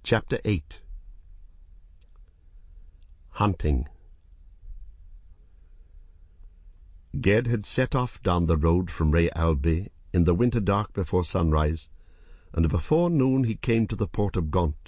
Chapter 8. Hunting. Ged had set off down the road from Ray Alby in the winter dark before sunrise, and before noon he came to the port of Gaunt.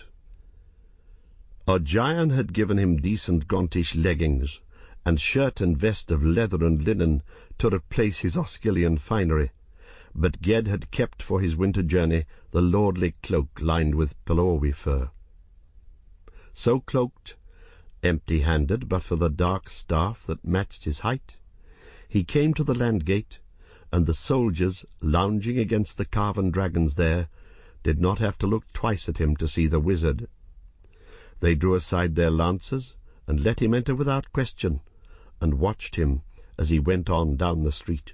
O'Gian had given him decent Gauntish leggings, and shirt and vest of leather and linen to replace his Osgilian finery, but Ged had kept for his winter journey the lordly cloak lined with Pelawi fur. So cloaked, empty-handed but for the dark staff that matched his height, he came to the land gate, and the soldiers, lounging against the carven dragons there, did not have to look twice at him to see the wizard. They drew aside their lances and let him enter without question, and watched him as he went on down the street.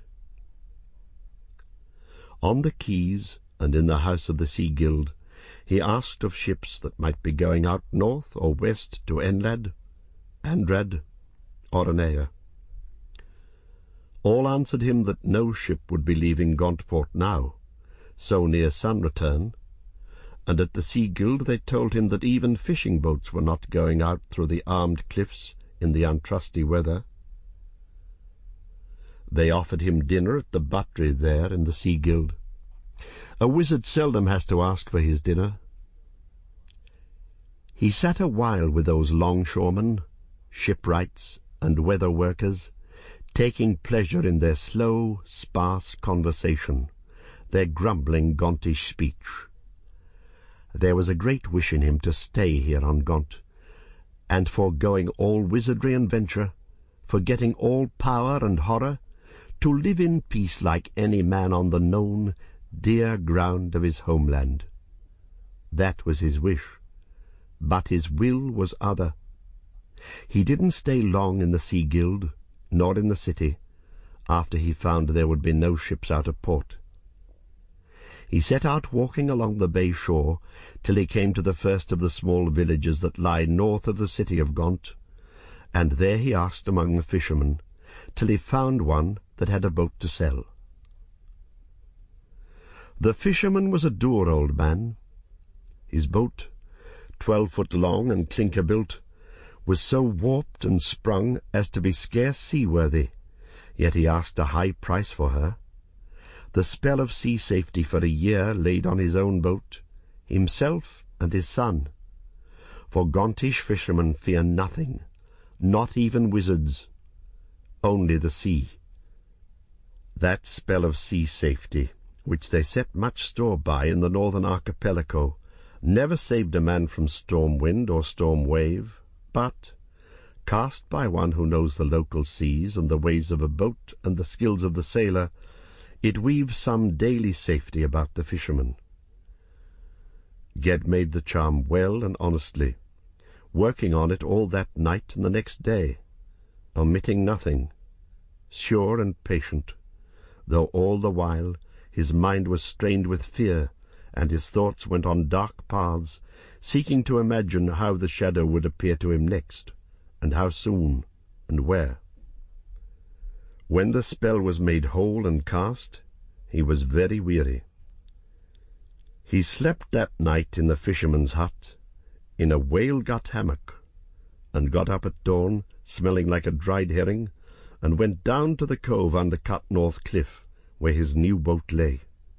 On the quays and in the house of the Sea Guild he asked of ships that might be going out north or west to Enlad, Andrad, or Anea. All answered him that no ship would be leaving Gauntport now, so near sun return, and at the Sea Guild they told him that even fishing boats were not going out through the armed cliffs in the untrusty weather. They offered him dinner at the buttery there in the Sea Guild. A wizard seldom has to ask for his dinner. He sat a while with those longshoremen, shipwrights, and weather workers, taking pleasure in their slow, sparse conversation, their grumbling Gauntish speech. There was a great wish in him to stay here on Gaunt, and foregoing all wizardry and venture, forgetting all power and horror, to live in peace like any man on the known, dear ground of his homeland. That was his wish, but his will was other. He didn't stay long in the Sea Guild, nor in the city, after he found there would be no ships out of port. He set out walking along the bay shore till he came to the first of the small villages that lie north of the city of Gaunt, and there he asked among the fishermen, till he found one that had a boat to sell. The fisherman was a dour old man. His boat, 12 foot long and clinker-built, was so warped and sprung as to be scarce seaworthy, yet he asked a high price for her. The spell of sea safety for a year laid on his own boat, himself and his son. For Gauntish fishermen fear nothing, not even wizards, only the sea. That spell of sea safety, which they set much store by in the northern archipelago, never saved a man from storm wind or storm wave, but, cast by one who knows the local seas and the ways of a boat and the skills of the sailor, it weaves some daily safety about the fisherman. Ged made the charm well and honestly, working on it all that night and the next day, omitting nothing, sure and patient, though all the while his mind was strained with fear, and his thoughts went on dark paths, seeking to imagine how the shadow would appear to him next, and how soon, and where. When the spell was made whole and cast, he was very weary. He slept that night in the fisherman's hut, in a whale-gut hammock, and got up at dawn, smelling like a dried herring, and went down to the cove under Cut North Cliff, where his new boat lay.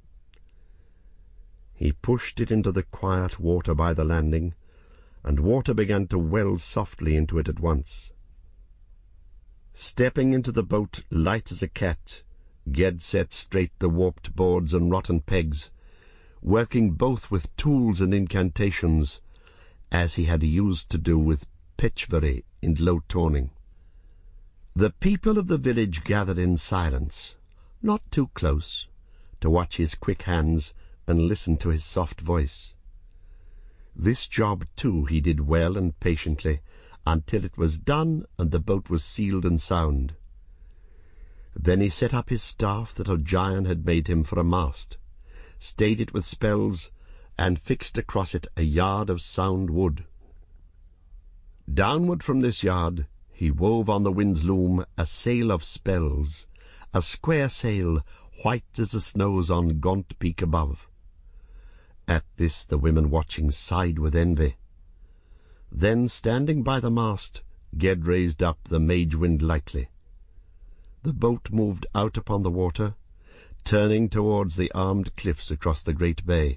He pushed it into the quiet water by the landing, and water began to well softly into it at once. Stepping into the boat light as a cat, Ged set straight the warped boards and rotten pegs, working both with tools and incantations, as he had used to do with Petchbury in Low Tawning. The people of the village gathered in silence, not too close, to watch his quick hands and listen to his soft voice. This job, too, he did well and patiently, until it was done and the boat was sealed and sound. Then he set up his staff that O'Gian had made him for a mast, stayed it with spells, and fixed across it a yard of sound wood. Downward from this yard he wove on the wind's loom a sail of spells, a square sail, white as the snows on Gaunt Peak above. At this the women watching sighed with envy. Then, standing by the mast, Ged raised up the mage wind lightly. The boat moved out upon the water, turning towards the armed cliffs across the great bay.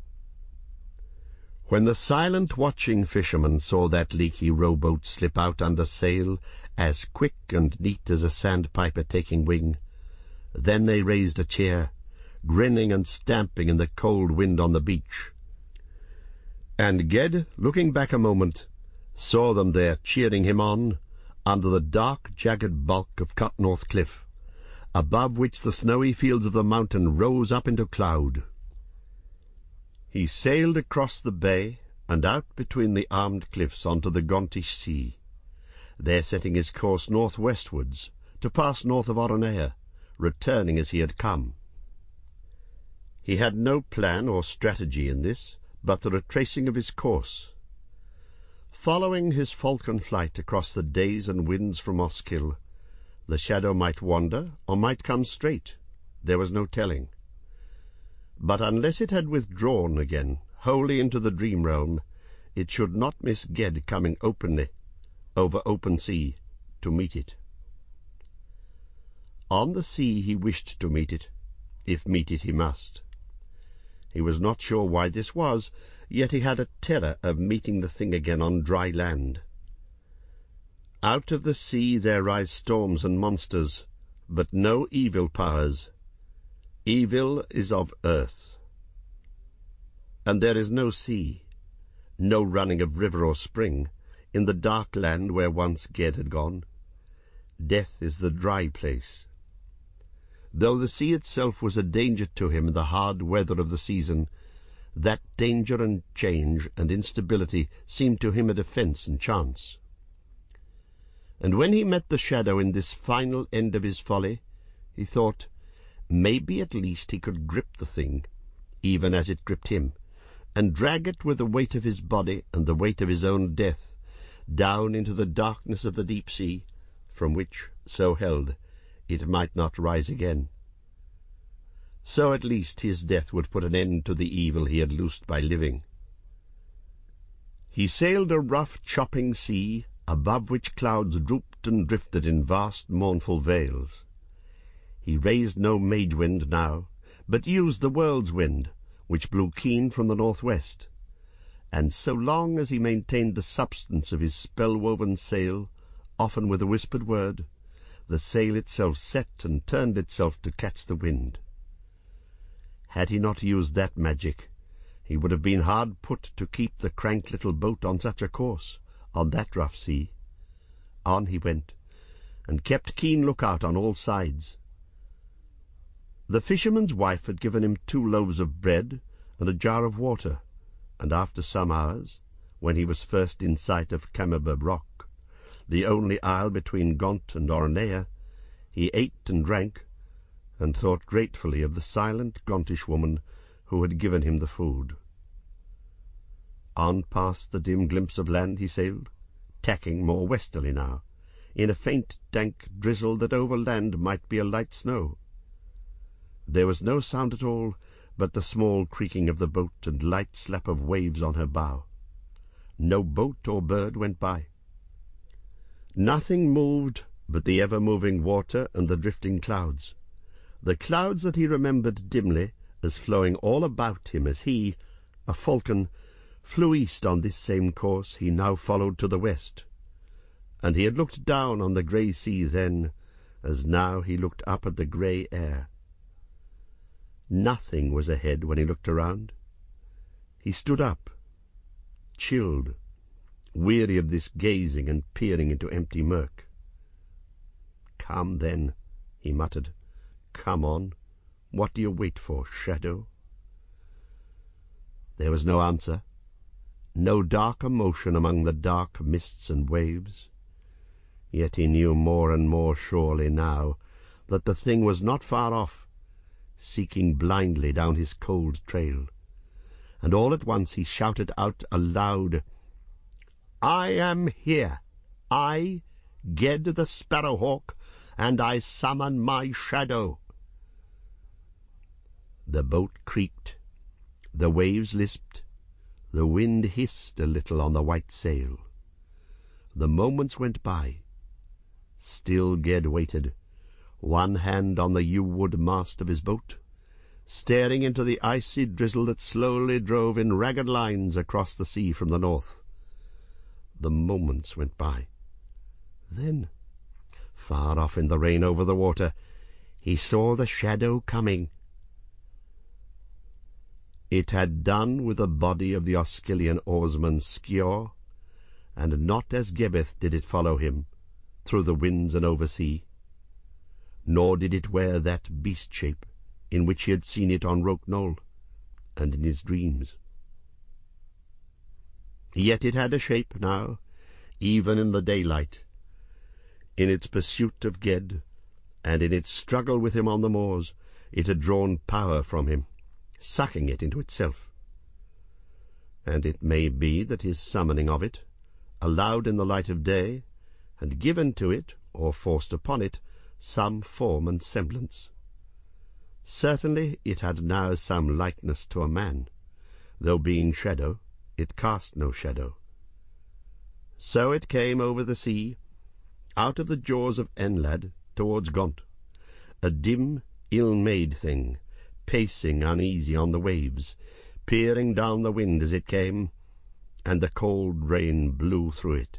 When the silent watching fishermen saw that leaky rowboat slip out under sail, as quick and neat as a sandpiper taking wing, then they raised a cheer, grinning and stamping in the cold wind on the beach. And Ged, looking back a moment, saw them there cheering him on, under the dark, jagged bulk of Cutnorth Cliff, above which the snowy fields of the mountain rose up into cloud. He sailed across the bay and out between the armed cliffs onto the Gontish Sea, there setting his course northwestwards to pass north of Oronea, returning as he had come. He had no plan or strategy in this, but the retracing of his course. Following his falcon flight across the days and winds from Oskill, the shadow might wander or might come straight. There was no telling. But unless it had withdrawn again, wholly into the dream realm, it should not miss Ged coming openly, over open sea, to meet it. On the sea he wished to meet it, if meet it he must. He was not sure why this was, yet he had a terror of meeting the thing again on dry land. Out of the sea there rise storms and monsters, but no evil powers. Evil is of earth. And there is no sea, no running of river or spring, in the dark land where once Ged had gone. Death is the dry place. Though the sea itself was a danger to him in the hard weather of the season, that danger and change and instability seemed to him a defence and chance. And when he met the shadow in this final end of his folly, he thought, maybe at least he could grip the thing, even as it gripped him, and drag it with the weight of his body and the weight of his own death, down into the darkness of the deep sea, from which, so held, it might not rise again. So at least his death would put an end to the evil he had loosed by living. He sailed a rough, chopping sea, above which clouds drooped and drifted in vast, mournful veils. He raised no mage wind now, but used the world's wind, which blew keen from the northwest. And so long as he maintained the substance of his spell-woven sail, often with a whispered word, the sail itself set and turned itself to catch the wind. Had he not used that magic, he would have been hard put to keep the crank little boat on such a course, on that rough sea. On he went, and kept keen lookout on all sides. The fisherman's wife had given him 2 loaves of bread and a jar of water, and after some hours, when he was first in sight of Camerberg Rock, the only isle between Gont and Oronea, he ate and drank, and thought gratefully of the silent Gontish woman who had given him the food. On past the dim glimpse of land he sailed, tacking more westerly now, in a faint dank drizzle that over land might be a light snow. There was no sound at all but the small creaking of the boat and light slap of waves on her bow. No boat or bird went by. Nothing moved but the ever-moving water and the drifting clouds, the clouds that he remembered dimly as flowing all about him as he, a falcon, flew east on this same course he now followed to the west. And he had looked down on the grey sea then, as now he looked up at the grey air. Nothing was ahead when he looked around. He stood up, chilled, weary of this gazing and peering into empty murk. "Come, then," he muttered. "Come on. What do you wait for, shadow?" There was no answer, no dark emotion among the dark mists and waves. Yet he knew more and more surely now that the thing was not far off, seeking blindly down his cold trail. And all at once he shouted out aloud, "I am here, I, Ged the Sparrowhawk, and I summon my shadow." The boat creaked, The waves lisped, the wind hissed a little on the white sail. The moments went by. Still Ged waited, one hand on the yew-wood mast of his boat, staring into the icy drizzle that slowly drove in ragged lines across the sea from the north. The moments went by. Then, far off in the rain over the water, he saw the shadow coming. It had done with the body of the Osgilian oarsman Skjor, and not as Gebeth did it follow him, through the winds and over sea, nor did it wear that beast shape in which he had seen it on Roke Knoll, and in his dreams. Yet it had a shape now, even in the daylight. In its pursuit of Ged, and in its struggle with him on the moors, it had drawn power from him, sucking it into itself. And it may be that his summoning of it, allowed in the light of day, had given to it, or forced upon it, some form and semblance. Certainly it had now some likeness to a man, though being shadow, it cast no shadow. So it came over the sea, out of the jaws of Enlad, towards Gaunt, a dim, ill-made thing, pacing uneasy on the waves, peering down the wind as it came, and the cold rain blew through it.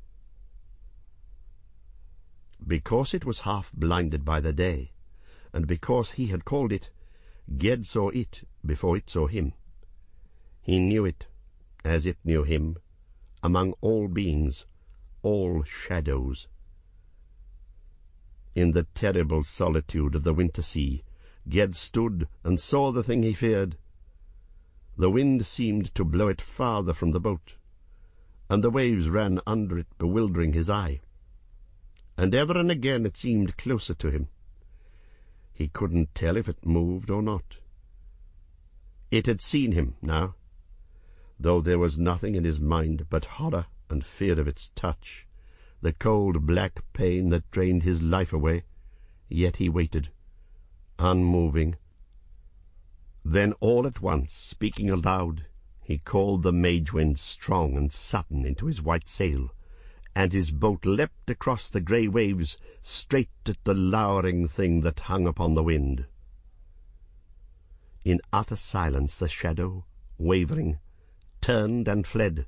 Because it was half blinded by the day, and because he had called it, Ged saw it before it saw him. He knew it, as it knew him, among all beings, all shadows. In the terrible solitude of the winter sea, Ged stood and saw the thing he feared. The wind seemed to blow it farther from the boat, and the waves ran under it, bewildering his eye. And ever and again it seemed closer to him. He couldn't tell if it moved or not. It had seen him now, though there was nothing in his mind but horror and fear of its touch, the cold black pain that drained his life away. Yet he waited, unmoving. Then all at once, speaking aloud, he called the mage wind strong and sudden into his white sail, and his boat leapt across the grey waves, straight at the lowering thing that hung upon the wind. In utter silence the shadow, wavering, turned and fled.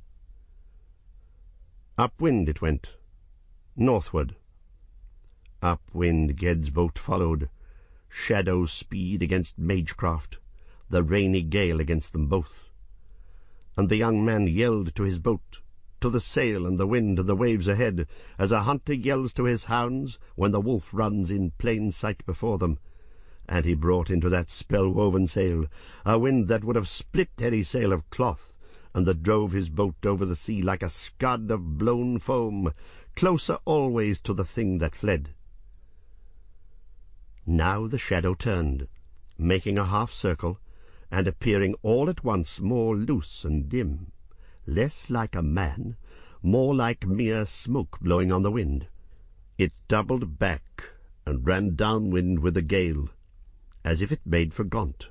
Upwind it went, northward. Upwind Ged's boat followed, shadow's speed against magecraft, the rainy gale against them both. And the young man yelled to his boat, to the sail and the wind and the waves ahead, as a hunter yells to his hounds when the wolf runs in plain sight before them. And he brought into that spell-woven sail a wind that would have split any sail of cloth, and that drove his boat over the sea like a scud of blown foam, closer always to the thing that fled. Now the shadow turned, making a half-circle, and appearing all at once more loose and dim, less like a man, more like mere smoke blowing on the wind. It doubled back and ran downwind with the gale, as if it made for Gaunt.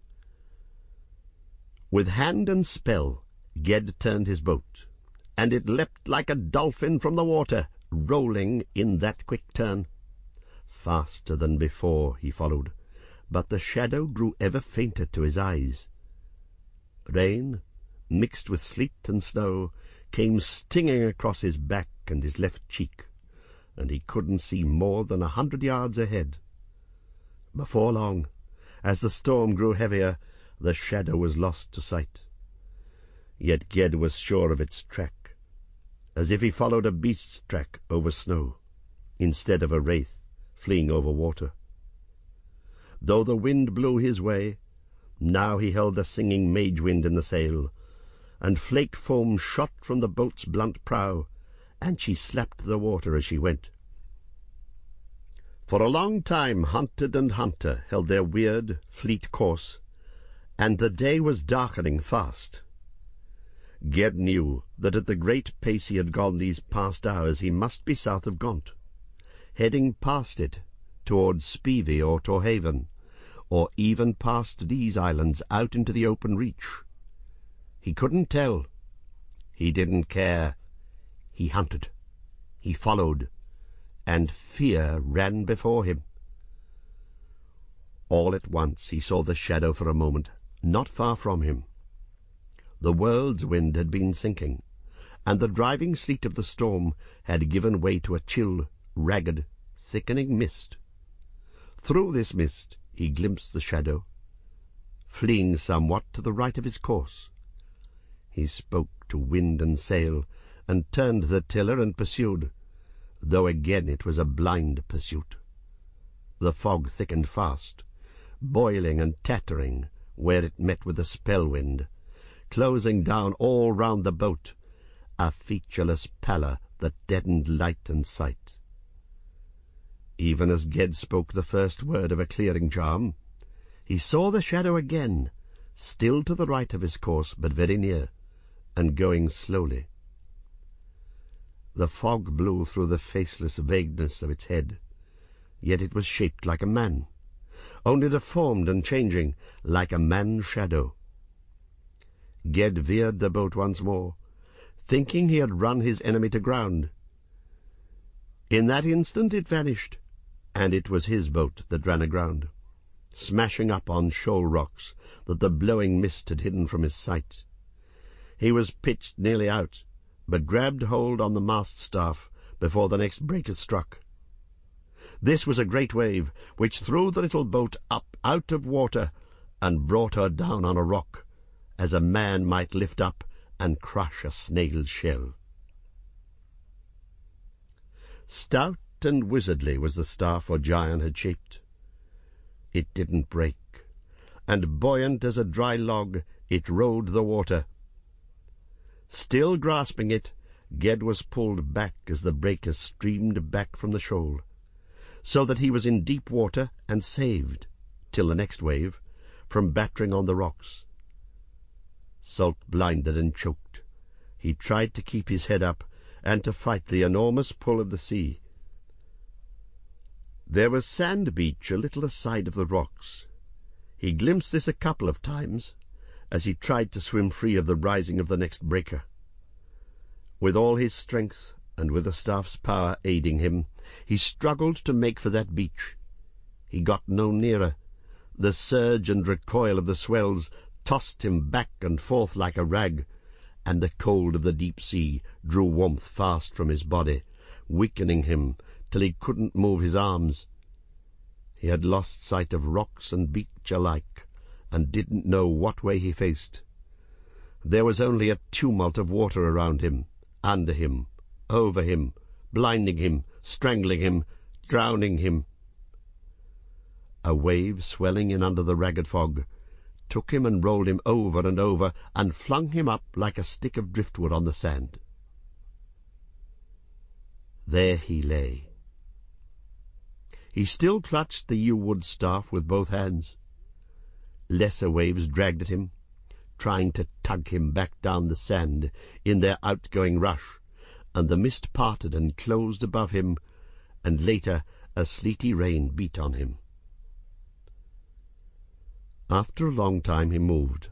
With hand and spell, Ged turned his boat, and it leapt like a dolphin from the water, rolling in that quick turn. Faster than before he followed, but the shadow grew ever fainter to his eyes. Rain, mixed with sleet and snow, came stinging across his back and his left cheek, and he couldn't see more than 100 yards ahead. Before long, as the storm grew heavier, the shadow was lost to sight. Yet Ged was sure of its track, as if he followed a beast's track over snow, instead of a wraith fleeing over water. Though the wind blew his way, now he held the singing mage wind in the sail, and flaked foam shot from the boat's blunt prow, and she slapped the water as she went. For a long time hunted and hunter held their weird, fleet course, and the day was darkening fast. Ged knew that at the great pace he had gone these past hours he must be south of Gaunt, heading past it towards Spivey or Torhaven, or even past these islands out into the open reach. He couldn't tell. He didn't care. He hunted. He followed, and fear ran before him. All at once he saw the shadow for a moment, not far from him. The world's wind had been sinking, and the driving sleet of the storm had given way to a chill, ragged, thickening mist. Through this mist he glimpsed the shadow, fleeing somewhat to the right of his course. He spoke to wind and sail, and turned the tiller and pursued, though again it was a blind pursuit. The fog thickened fast, boiling and tattering where it met with the spell wind, closing down all round the boat, a featureless pallor that deadened light and sight. Even as Ged spoke the first word of a clearing charm, he saw the shadow again, still to the right of his course, but very near, and going slowly. The fog blew through the faceless vagueness of its head, yet it was shaped like a man, only deformed and changing, like a man's shadow. Ged veered the boat once more, thinking he had run his enemy to ground. In that instant it vanished, and it was his boat that ran aground, smashing up on shoal rocks that the blowing mist had hidden from his sight. He was pitched nearly out, but grabbed hold on the mast-staff before the next breaker struck. This was a great wave, which threw the little boat up out of water and brought her down on a rock, as a man might lift up and crush a snail's shell. Stout and wizardly was the staff Ogion had shaped. It didn't break, and buoyant as a dry log it rode the water. Still grasping it, Ged was pulled back as the breakers streamed back from the shoal, so that he was in deep water and saved, till the next wave, from battering on the rocks. Salt-blinded and choked, he tried to keep his head up and to fight the enormous pull of the sea. There was sand beach a little aside of the rocks. He glimpsed this a couple of times, as he tried to swim free of the rising of the next breaker. With all his strength, and with the staff's power aiding him, he struggled to make for that beach. He got no nearer. The surge and recoil of the swells tossed him back and forth like a rag, and the cold of the deep sea drew warmth fast from his body, weakening him till he couldn't move his arms. He had lost sight of rocks and beach alike, and didn't know what way he faced. There was only a tumult of water around him, under him, over him, blinding him, strangling him, drowning him. A wave swelling in under the ragged fog took him and rolled him over and over, and flung him up like a stick of driftwood on the sand. There he lay. He still clutched the yew-wood staff with both hands. Lesser waves dragged at him, trying to tug him back down the sand in their outgoing rush, and the mist parted and closed above him, and later a sleety rain beat on him. After a long time he moved.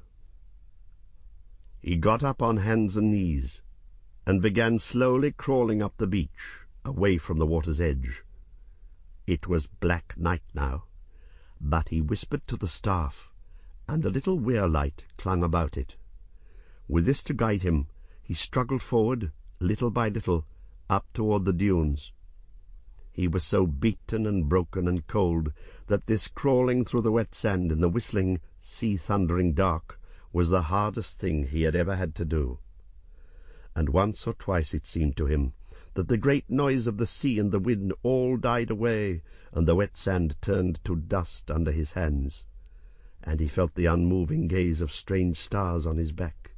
He got up on hands and knees, and began slowly crawling up the beach, away from the water's edge. It was black night now, but he whispered to the staff, and a little weir-light clung about it. With this to guide him, he struggled forward, little by little, up toward the dunes. He was so beaten and broken and cold that this crawling through the wet sand in the whistling, sea-thundering dark was the hardest thing he had ever had to do. And once or twice it seemed to him that the great noise of the sea and the wind all died away, and the wet sand turned to dust under his hands, and he felt the unmoving gaze of strange stars on his back.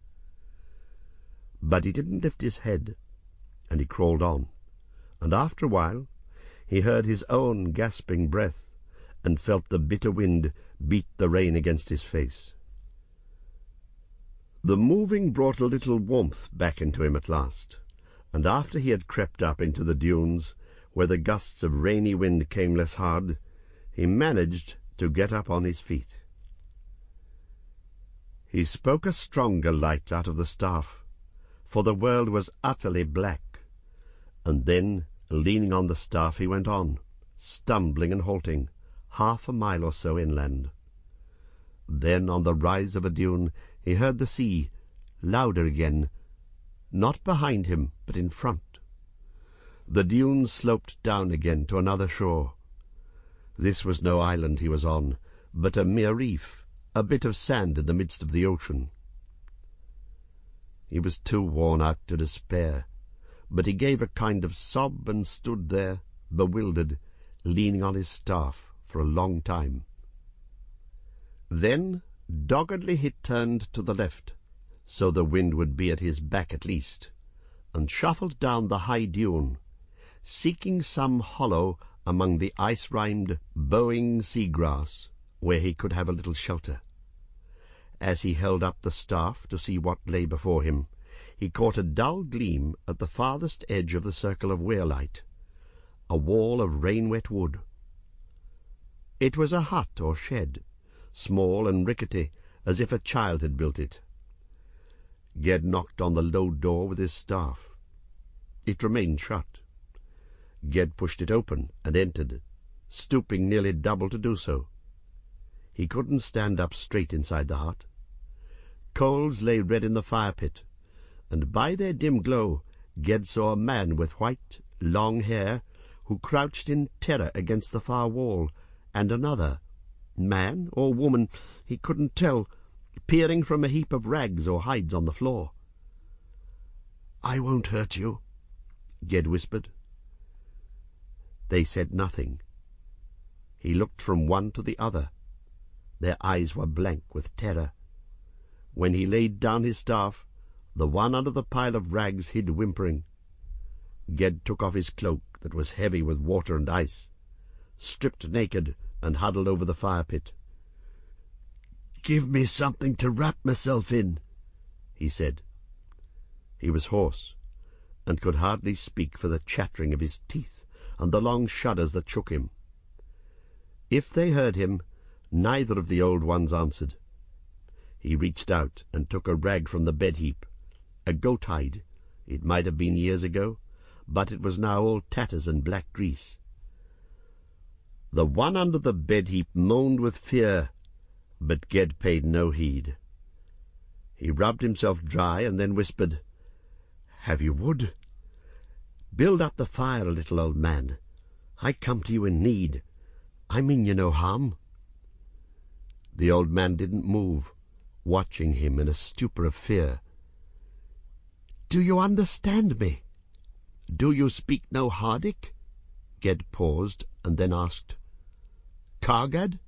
But he didn't lift his head, and he crawled on, and after a while he heard his own gasping breath, and felt the bitter wind beat the rain against his face. The moving brought a little warmth back into him at last, and after he had crept up into the dunes, where the gusts of rainy wind came less hard, he managed to get up on his feet. He spoke a stronger light out of the staff, for the world was utterly black, and then, leaning on the staff, he went on, stumbling and halting, 1/2 mile or so inland. Then, on the rise of a dune, he heard the sea, louder again, not behind him, but in front. The dune sloped down again to another shore. This was no island he was on, but a mere reef, a bit of sand in the midst of the ocean. He was too worn out to despair, but he gave a kind of sob and stood there, bewildered, leaning on his staff, for a long time. Then doggedly he turned to the left, so the wind would be at his back at least, and shuffled down the high dune, seeking some hollow among the ice-rimed, bowing sea-grass, where he could have a little shelter. As he held up the staff to see what lay before him, he caught a dull gleam at the farthest edge of the circle of weir-light, a wall of rain-wet wood. It was a hut or shed, small and rickety, as if a child had built it. Ged knocked on the low door with his staff. It remained shut. Ged pushed it open and entered, stooping nearly double to do so. He couldn't stand up straight inside the hut. Coals lay red in the fire-pit, and by their dim glow Ged saw a man with white, long hair, who crouched in terror against the far wall, and another, man or woman, he couldn't tell, peering from a heap of rags or hides on the floor. "I won't hurt you," Ged whispered. They said nothing. He looked from one to the other. Their eyes were blank with terror. When he laid down his staff, the one under the pile of rags hid whimpering. Ged took off his cloak that was heavy with water and ice, stripped naked, and huddled over the fire-pit. "Give me something to wrap myself in," he said. He was hoarse, and could hardly speak for the chattering of his teeth and the long shudders that shook him. If they heard him, neither of the old ones answered. He reached out and took a rag from the bed-heap, a goat-hide. It might have been years ago, but it was now all tatters and black grease. The one under the bed-heap moaned with fear, but Ged paid no heed. He rubbed himself dry and then whispered, "Have you wood? Build up the fire a little, old man. I come to you in need. I mean you no harm." The old man didn't move, watching him in a stupor of fear. "Do you understand me? Do you speak no Hardic?" Ged paused and then asked, "Kargad?"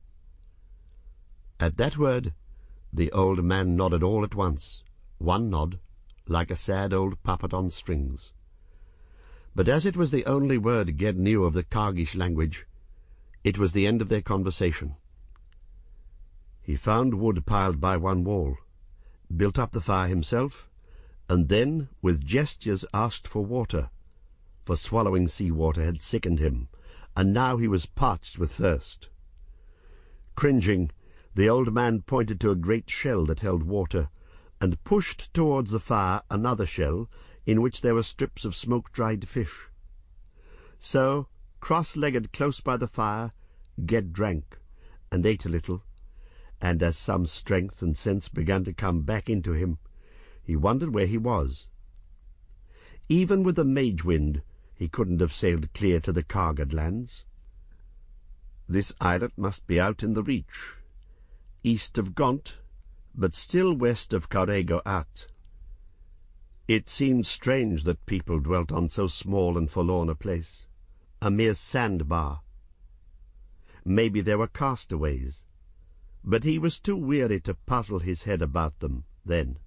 At that word, the old man nodded all at once, one nod, like a sad old puppet on strings. But as it was the only word Ged knew of the Kargish language, it was the end of their conversation. He found wood piled by one wall, built up the fire himself, and then, with gestures, asked for water, for swallowing sea-water had sickened him, and now he was parched with thirst. Cringing, the old man pointed to a great shell that held water, and pushed towards the fire another shell in which there were strips of smoke-dried fish. So, cross-legged close by the fire, Ged drank, and ate a little, and as some strength and sense began to come back into him, he wondered where he was. Even with the mage wind, he couldn't have sailed clear to the Kargad lands. This islet must be out in the Reach, east of Gaunt, but still west of Carrego At. It seemed strange that people dwelt on so small and forlorn a place, a mere sandbar. Maybe there were castaways, but he was too weary to puzzle his head about them then.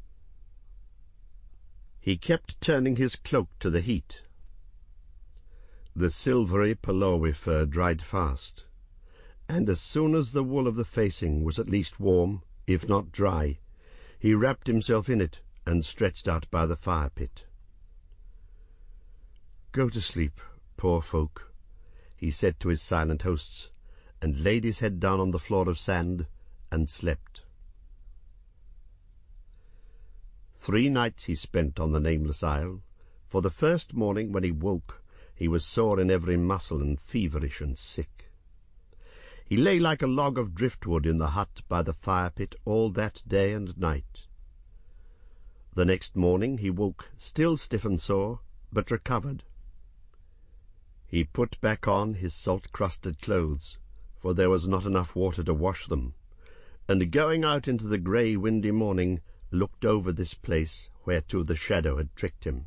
He kept turning his cloak to the heat. The silvery Palowe fur dried fast, and as soon as the wool of the facing was at least warm, if not dry, he wrapped himself in it and stretched out by the fire-pit. "Go to sleep, poor folk," he said to his silent hosts, and laid his head down on the floor of sand, and slept. 3 nights he spent on the nameless isle, for the first morning when he woke he was sore in every muscle and feverish and sick. He lay like a log of driftwood in the hut by the fire-pit all that day and night. The next morning he woke still stiff and sore, but recovered. He put back on his salt-crusted clothes, for there was not enough water to wash them, and going out into the grey, windy morning, looked over this place whereto the shadow had tricked him.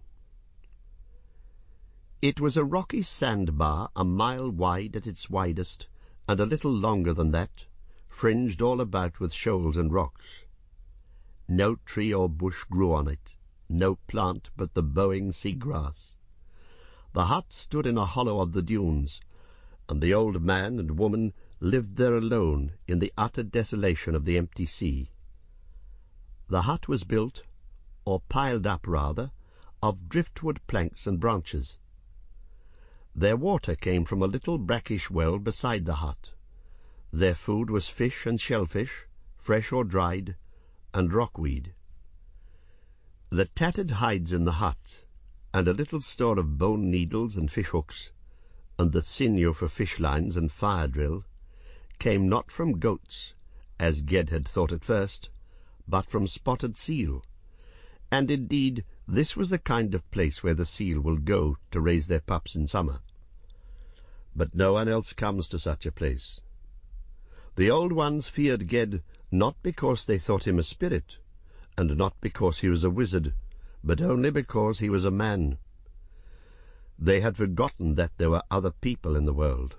It was a rocky sandbar, a mile wide at its widest, and a little longer than that, fringed all about with shoals and rocks. No tree or bush grew on it, no plant but the bowing sea-grass. The hut stood in a hollow of the dunes, and the old man and woman lived there alone in the utter desolation of the empty sea. The hut was built, or piled up rather, of driftwood planks and branches. Their water came from a little brackish well beside the hut. Their food was fish and shellfish, fresh or dried, and rockweed. The tattered hides in the hut, and a little store of bone needles and fish-hooks, and the sinew for fish-lines and fire-drill, came not from goats, as Ged had thought at first, but from spotted seal, and indeed this was the kind of place where the seal will go to raise their pups in summer. But no one else comes to such a place. The old ones feared Ged not because they thought him a spirit, and not because he was a wizard, but only because he was a man. They had forgotten that there were other people in the world.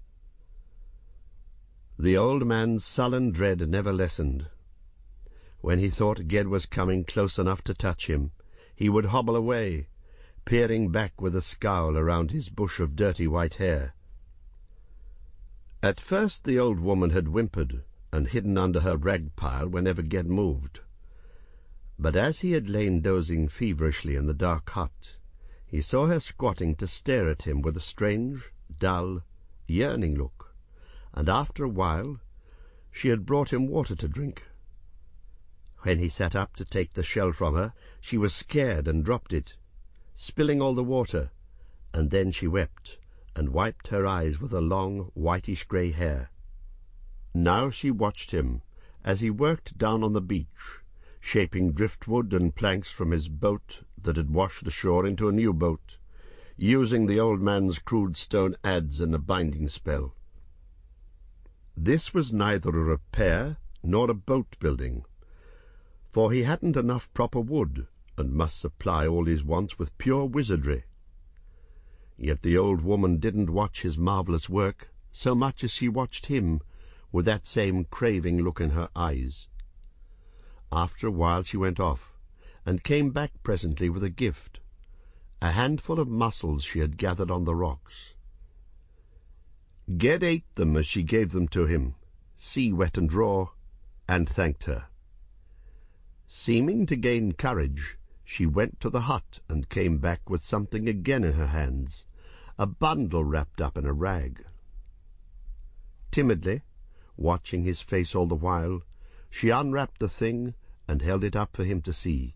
The old man's sullen dread never lessened. When he thought Ged was coming close enough to touch him, he would hobble away, peering back with a scowl around his bush of dirty white hair. At first the old woman had whimpered and hidden under her rag pile whenever Ged moved. But as he had lain dozing feverishly in the dark hut, he saw her squatting to stare at him with a strange, dull, yearning look, and after a while she had brought him water to drink. When he sat up to take the shell from her, she was scared and dropped it, spilling all the water, and then she wept and wiped her eyes with her long, whitish-grey hair. Now she watched him as he worked down on the beach, shaping driftwood and planks from his boat that had washed ashore into a new boat, using the old man's crude stone adze and a binding spell. This was neither a repair nor a boat-building, for he hadn't enough proper wood, and must supply all his wants with pure wizardry. Yet the old woman didn't watch his marvellous work so much as she watched him with that same craving look in her eyes. After a while she went off, and came back presently with a gift, a handful of mussels she had gathered on the rocks. Ged ate them as she gave them to him, sea-wet and raw, and thanked her. Seeming to gain courage, she went to the hut and came back with something again in her hands, a bundle wrapped up in a rag. Timidly, watching his face all the while, she unwrapped the thing and held it up for him to see.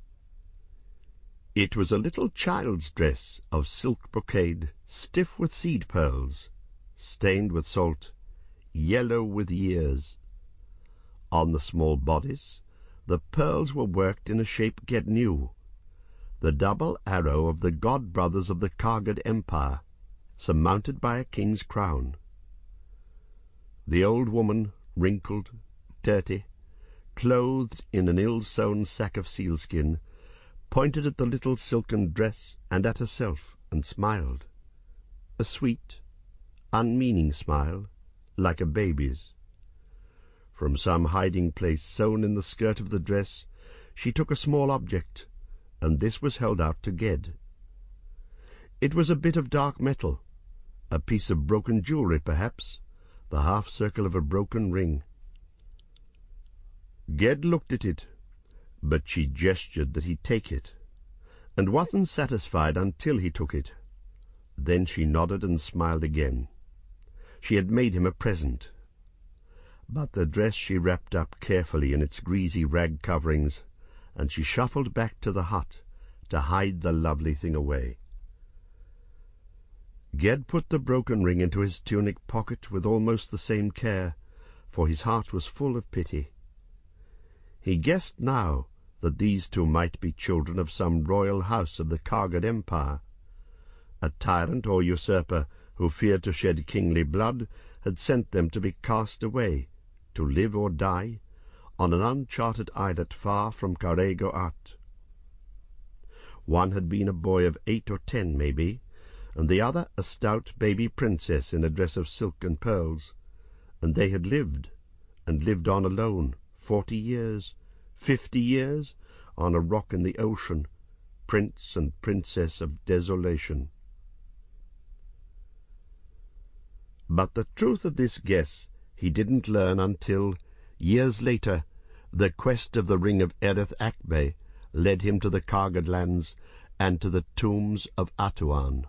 It was a little child's dress of silk brocade, stiff with seed pearls, stained with salt, yellow with years. On the small bodice the pearls were worked in a shape Ged knew, the double arrow of the god-brothers of the Kargad Empire, surmounted by a king's crown. The old woman, wrinkled, dirty, clothed in an ill-sewn sack of sealskin, pointed at the little silken dress and at herself, and smiled, a sweet, unmeaning smile, like a baby's. From some hiding-place sewn in the skirt of the dress, she took a small object, and this was held out to Ged. It was a bit of dark metal, a piece of broken jewellery, perhaps, the half-circle of a broken ring. Ged looked at it, but she gestured that he take it, and wasn't satisfied until he took it. Then she nodded and smiled again. she had made him a present. But the dress she wrapped up carefully in its greasy rag coverings, and she shuffled back to the hut to hide the lovely thing away. Ged put the broken ring into his tunic pocket with almost the same care, for his heart was full of pity. He guessed now that these two might be children of some royal house of the Kargad Empire. A tyrant or usurper who feared to shed kingly blood had sent them to be cast away, to live or die, on an uncharted islet far from Carrego At. One had been a boy of 8 or 10, maybe, and the other a stout baby princess in a dress of silk and pearls, and they had lived, and lived on alone, 40 years, 50 years, on a rock in the ocean, prince and princess of desolation. But the truth of this guess he didn't learn until, years later, the quest of the ring of Erith Akbe led him to the Kargad lands and to the tombs of Atuan.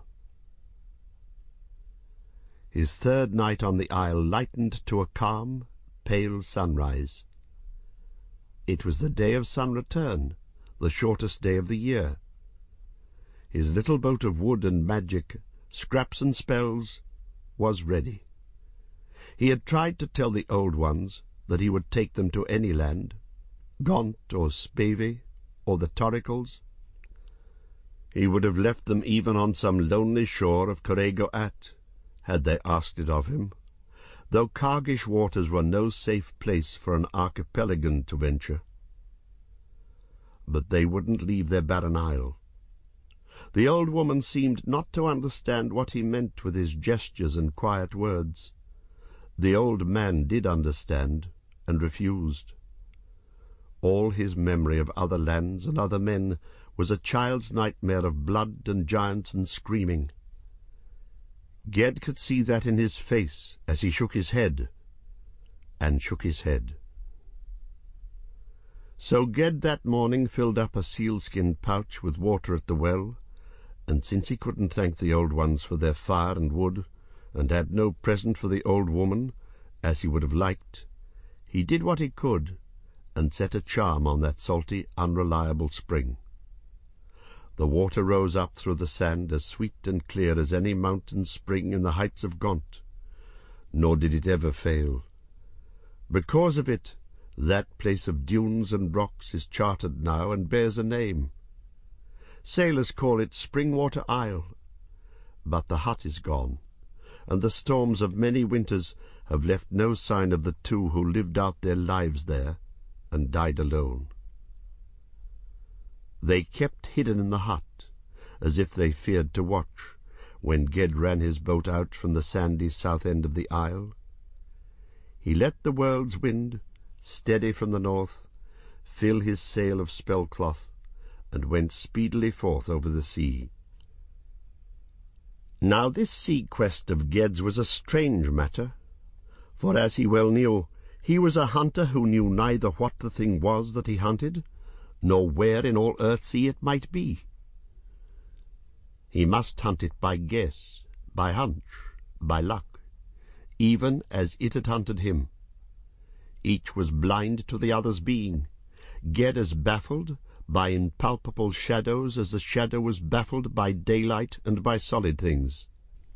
His third night on the isle lightened to a calm, pale sunrise. It was the day of sun return, the shortest day of the year. His little boat of wood and magic, scraps and spells, was ready. He had tried to tell the old ones that he would take them to any land, Gaunt or Spavey or the Torricles. He would have left them even on some lonely shore of Carrego At, had they asked it of him, though Kargish waters were no safe place for an archipelagan to venture. But they wouldn't leave their barren isle. The old woman seemed not to understand what he meant with his gestures and quiet words. The old man did understand, and refused. All his memory of other lands and other men was a child's nightmare of blood and giants and screaming. Ged could see that in his face as he shook his head, and shook his head. So Ged that morning filled up a sealskin pouch with water at the well, and since he couldn't thank the old ones for their fire and wood, and had no present for the old woman, as he would have liked, he did what he could, and set a charm on that salty, unreliable spring. The water rose up through the sand as sweet and clear as any mountain spring in the heights of Gaunt, nor did it ever fail. Because of it, that place of dunes and rocks is charted now and bears a name. Sailors call it Springwater Isle, but the hut is gone, and the storms of many winters have left no sign of the two who lived out their lives there and died alone. They kept hidden in the hut, as if they feared to watch, when Ged ran his boat out from the sandy south end of the isle. He let the world's wind, steady from the north, fill his sail of spell-cloth, and went speedily forth over the sea. Now this sea quest of Ged's was a strange matter, for as he well knew, he was a hunter who knew neither what the thing was that he hunted, nor where in all Earthsea it might be. He must hunt it by guess, by hunch, by luck, even as it had hunted him. Each was blind to the other's being, Ged as baffled by impalpable shadows as the shadow was baffled by daylight and by solid things.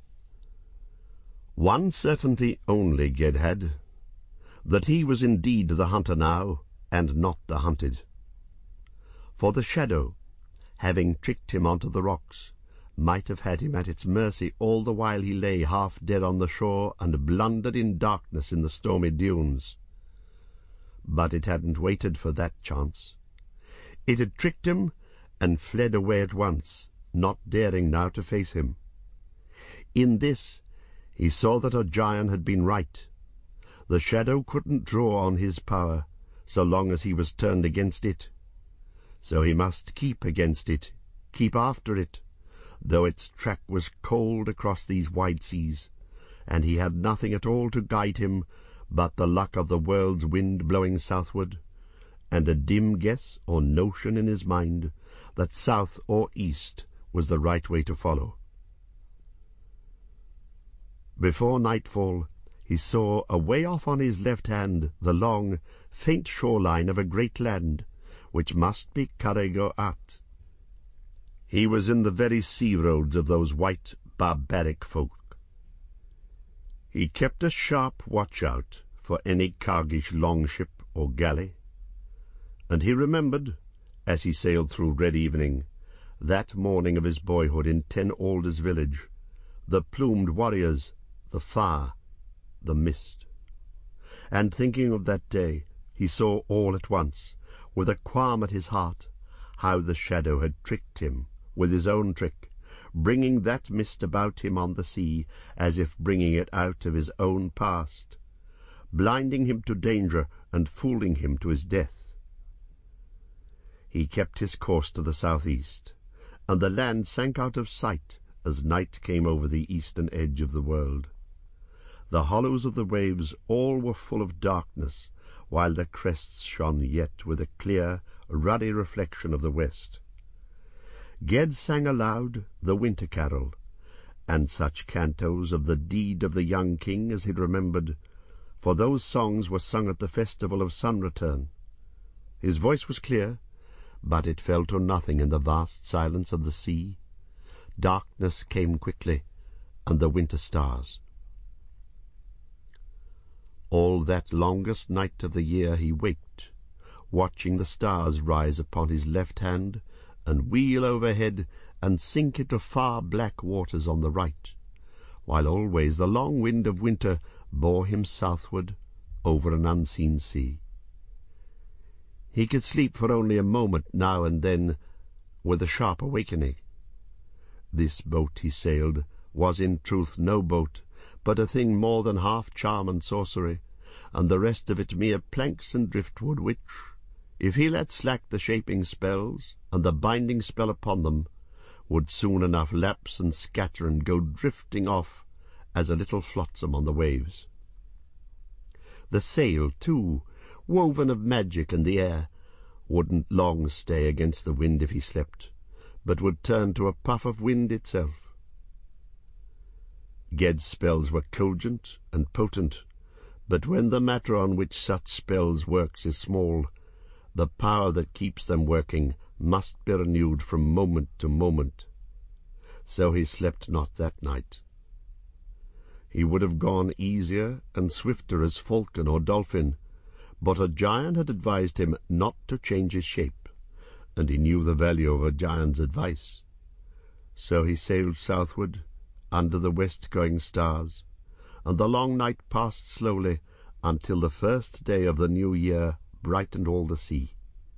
One certainty only Ged had, that he was indeed the hunter now, and not the hunted. For the shadow, having tricked him onto the rocks, might have had him at its mercy all the while he lay half dead on the shore and blundered in darkness in the stormy dunes. But it hadn't waited for that chance. It had tricked him and fled away at once, not daring now to face him. In this he saw that O'Gion had been right. The shadow couldn't draw on his power so long as he was turned against it. So he must keep against it, keep after it, though its track was cold across these wide seas, and he had nothing at all to guide him but the luck of the world's wind blowing southward, and a dim guess or notion in his mind that south or east was the right way to follow. Before nightfall he saw away off on his left hand the long, faint shoreline of a great land, which must be Carrego At. He was in the very sea roads of those white, barbaric folk. He kept a sharp watch-out for any Kargish longship or galley, and he remembered, as he sailed through red evening, that morning of his boyhood in Ten Alders village, the plumed warriors, the fire, the mist. And thinking of that day, he saw all at once, with a qualm at his heart, how the shadow had tricked him with his own trick, bringing that mist about him on the sea, as if bringing it out of his own past, blinding him to danger and fooling him to his death. He kept his course to the southeast, and the land sank out of sight as night came over the eastern edge of the world. The hollows of the waves all were full of darkness, while the crests shone yet with a clear, ruddy reflection of the west. Ged sang aloud the winter carol, and such cantos of the deed of the young king as he remembered, for those songs were sung at the festival of sun-return. His voice was clear, but it fell to nothing in the vast silence of the sea. Darkness came quickly, and the winter stars. All that longest night of the year he waked, watching the stars rise upon his left hand, and wheel overhead, and sink into far black waters on the right, while always the long wind of winter bore him southward over an unseen sea. He could sleep for only a moment now and then, with a sharp awakening. This boat he sailed was in truth no boat, but a thing more than half charm and sorcery, and the rest of it mere planks and driftwood, which, if he let slack the shaping spells and the binding spell upon them, would soon enough lapse and scatter and go drifting off as a little flotsam on the waves. The sail, too, woven of magic and the air, wouldn't long stay against the wind if he slept, but would turn to a puff of wind itself. Ged's spells were cogent and potent, but when the matter on which such spells works is small, the power that keeps them working must be renewed from moment to moment. So he slept not that night. He would have gone easier and swifter as falcon or dolphin, but a giant had advised him not to change his shape, and he knew the value of a giant's advice. So he sailed southward, under the west-going stars, and the long night passed slowly until the first day of the new year brightened all the sea.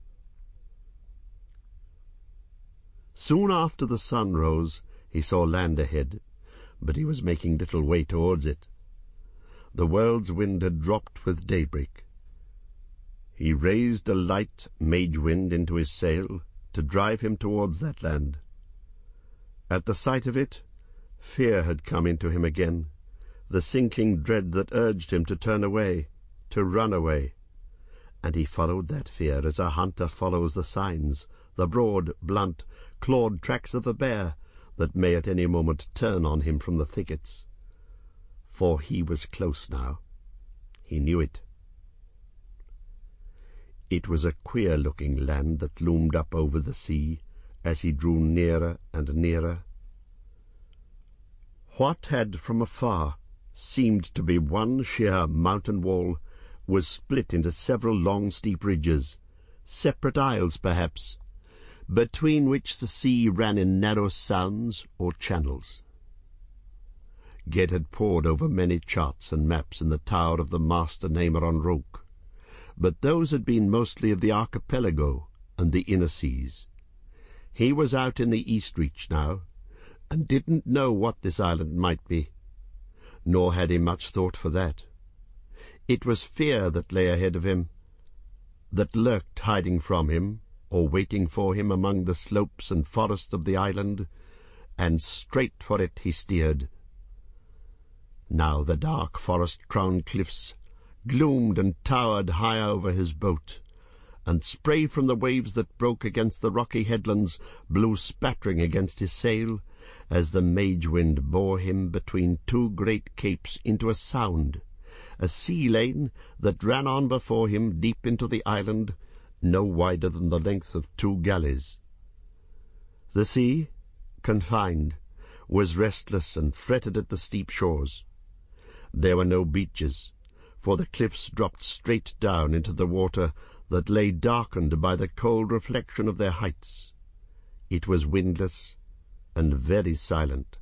Soon after the sun rose, he saw land ahead, but he was making little way towards it. The world's wind had dropped with daybreak. He raised a light mage wind into his sail to drive him towards that land. At the sight of it, fear had come into him again, the sinking dread that urged him to turn away, to run away, and he followed that fear as a hunter follows the signs, the broad, blunt, clawed tracks of the bear that may at any moment turn on him from the thickets. For he was close now. He knew it. It was a queer-looking land that loomed up over the sea as he drew nearer and nearer. What had from afar seemed to be one sheer mountain wall was split into several long steep ridges, separate isles perhaps, between which the sea ran in narrow sounds or channels. Ged had pored over many charts and maps in the tower of the master namer on Roke, but those had been mostly of the archipelago and the inner seas. He was out in the east reach now, and didn't know what this island might be, nor had he much thought for that. It was fear that lay ahead of him, that lurked hiding from him, or waiting for him among the slopes and forests of the island, and straight for it he steered. Now the dark forest-crowned cliffs gloomed and towered high over his boat, and spray from the waves that broke against the rocky headlands blew spattering against his sail, as the mage-wind bore him between two great capes into a sound, a sea-lane that ran on before him deep into the island, no wider than the length of 2 galleys. The sea, confined, was restless and fretted at the steep shores. There were no beaches, for the cliffs dropped straight down into the water that lay darkened by the cold reflection of their heights. It was windless and very silent.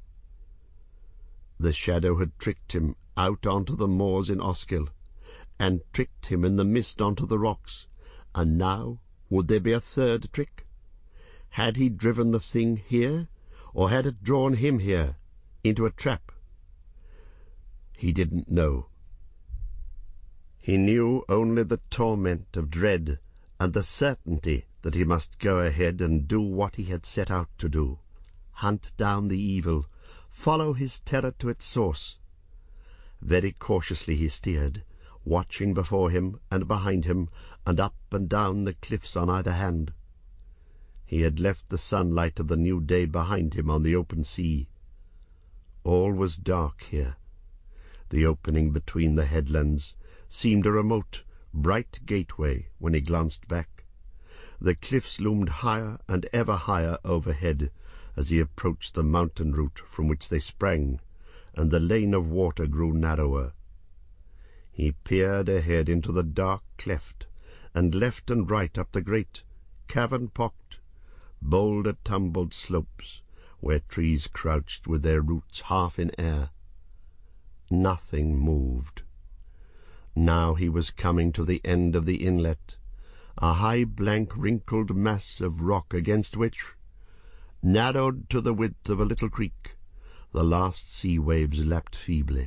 The shadow had tricked him out onto the moors in Oskyll, and tricked him in the mist onto the rocks, and now would there be a third trick? Had he driven the thing here, or had it drawn him here, into a trap? He didn't know. He knew only the torment of dread and the certainty that he must go ahead and do what he had set out to do, hunt down the evil, follow his terror to its source. Very cautiously he steered, watching before him and behind him, and up and down the cliffs on either hand. He had left the sunlight of the new day behind him on the open sea. All was dark here. The opening between the headlands seemed a remote, bright gateway when he glanced back. The cliffs loomed higher and ever higher overhead as he approached the mountain route from which they sprang, and the lane of water grew narrower. He peered ahead into the dark cleft, and left and right up the great, cavern-pocked, boulder-tumbled slopes, where trees crouched with their roots half in air. Nothing moved. Now he was coming to the end of the inlet, a high, blank, wrinkled mass of rock against which, narrowed to the width of a little creek, the last sea waves lapped feebly.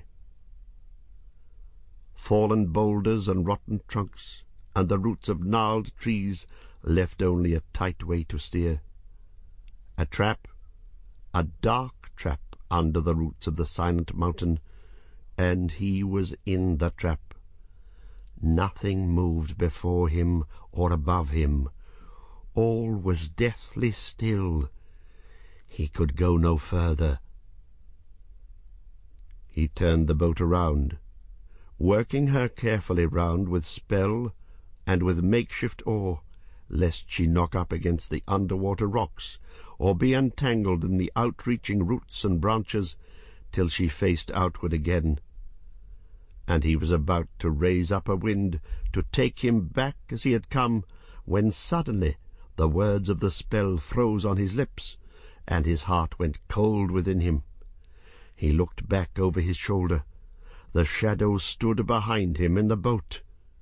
Fallen boulders and rotten trunks, and the roots of gnarled trees left only a tight way to steer. A trap, a dark trap under the roots of the silent mountain, and he was in the trap. Nothing moved before him or above him. All was deathly still. He could go no further. He turned the boat around, working her carefully round with spell and with makeshift oar, lest she knock up against the underwater rocks or be entangled in the outreaching roots and branches till she faced outward again. And he was about to raise up a wind to take him back as he had come, when suddenly the words of the spell froze on his lips, and his heart went cold within him. He looked back over his shoulder. The shadow stood behind him in the boat.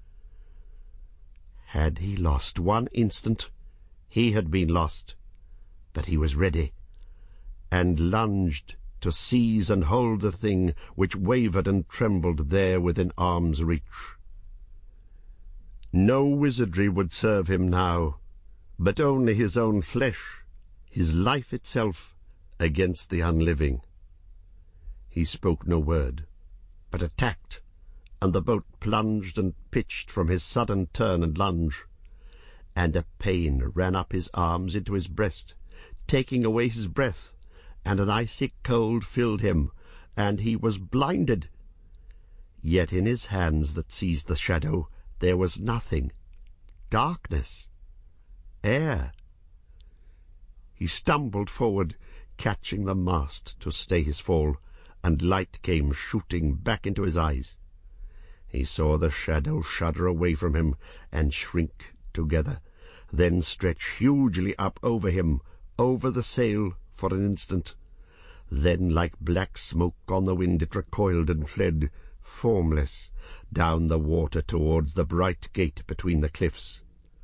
Had he lost 1 instant, he had been lost, but he was ready, and lunged to seize and hold the thing which wavered and trembled there within arm's reach. No wizardry would serve him now, but only his own flesh, his life itself, against the unliving. He spoke no word, but attacked, and the boat plunged and pitched from his sudden turn and lunge, and a pain ran up his arms into his breast, taking away his breath, and an icy cold filled him, and he was blinded. Yet in his hands that seized the shadow there was nothing. Darkness. Air. He stumbled forward, catching the mast to stay his fall, and light came shooting back into his eyes. He saw the shadow shudder away from him and shrink together, then stretch hugely up over him, over the sail, for an instant. Then, like black smoke on the wind, it recoiled and fled, formless, down the water towards the bright gate between the cliffs.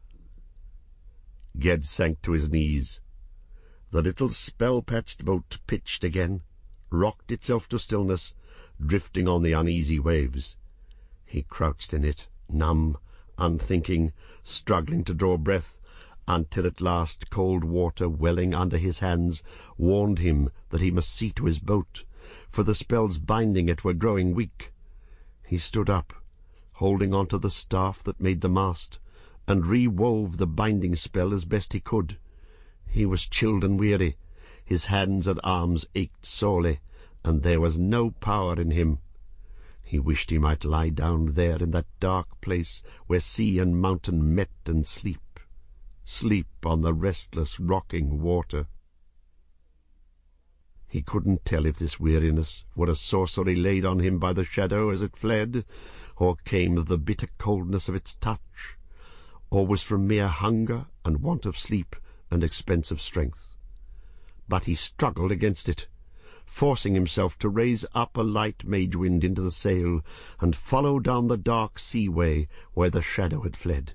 Ged sank to his knees. The little spell-patched boat pitched again, rocked itself to stillness, drifting on the uneasy waves. He crouched in it, numb, unthinking, struggling to draw breath, until at last cold water welling under his hands warned him that he must see to his boat, for the spells binding it were growing weak. He stood up, holding on to the staff that made the mast, and re-wove the binding spell as best he could. He was chilled and weary. His hands and arms ached sorely, and there was no power in him. He wished he might lie down there in that dark place where sea and mountain met, and sleep on the restless, rocking water. He couldn't tell if this weariness were a sorcery laid on him by the shadow as it fled, or came of the bitter coldness of its touch, or was from mere hunger and want of sleep and expensive strength. But he struggled against it, forcing himself to raise up a light mage-wind into the sail and follow down the dark seaway where the shadow had fled.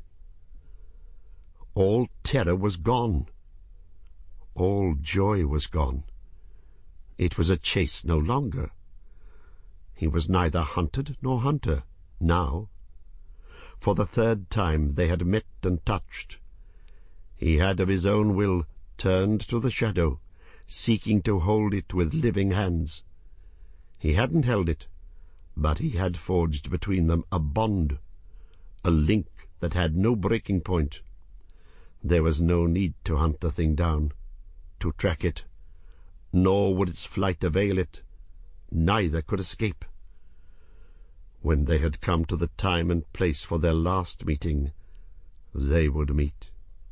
All terror was gone. All joy was gone. It was a chase no longer. He was neither hunted nor hunter now. For the third time they had met and touched. He had of his own will turned to the shadow, seeking to hold it with living hands. He hadn't held it, but he had forged between them a bond, a link that had no breaking point. There was no need to hunt the thing down, to track it, nor would its flight avail it. Neither could escape. When they had come to the time and place for their last meeting, they would meet.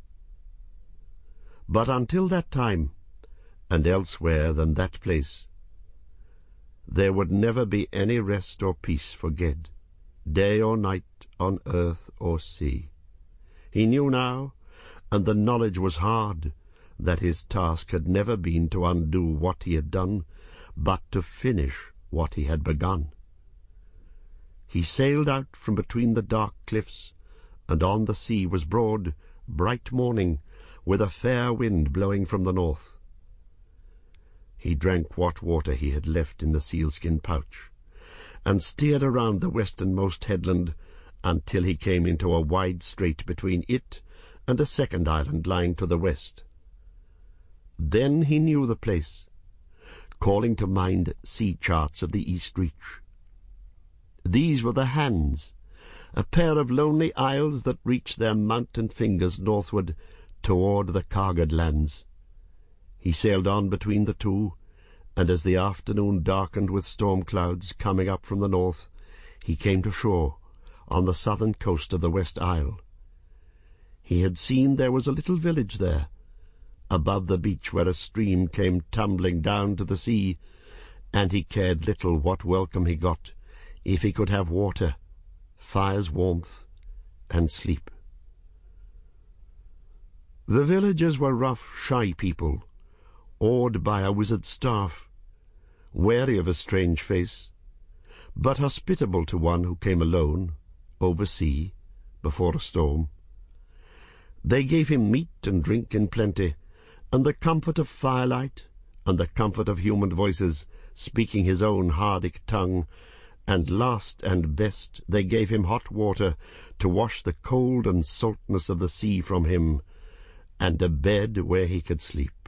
But until that time, and elsewhere than that place, there would never be any rest or peace for Ged, day or night, on earth or sea. He knew now, and the knowledge was hard, that his task had never been to undo what he had done, but to finish what he had begun. He sailed out from between the dark cliffs, and on the sea was broad, bright morning, with a fair wind blowing from the north. He drank what water he had left in the sealskin pouch, and steered around the westernmost headland until he came into a wide strait between it and a second island lying to the west. Then he knew the place, calling to mind sea charts of the East Reach. These were the Hands, a pair of lonely isles that reached their mountain fingers northward toward the Kargad lands. He sailed on between the two, and as the afternoon darkened with storm clouds coming up from the north, he came to shore on the southern coast of the West Isle. He had seen there was a little village there, above the beach where a stream came tumbling down to the sea, and he cared little what welcome he got, if he could have water, fire's warmth, and sleep. The villagers were rough, shy people, awed by a wizard's staff, wary of a strange face, but hospitable to one who came alone, over sea, before a storm. They gave him meat and drink in plenty, and the comfort of firelight, and the comfort of human voices speaking his own Hardic tongue, and last and best they gave him hot water to wash the cold and saltness of the sea from him, and a bed where he could sleep.